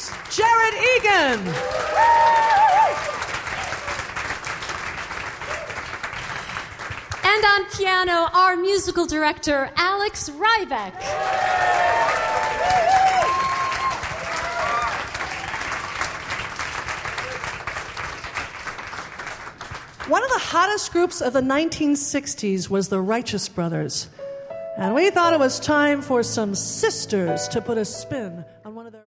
Jared Egan. And on piano, our musical director, Alex Rybeck. One of the hottest groups of the 1960s was the Righteous Brothers. And we thought it was time for some sisters to put a spin on one of their...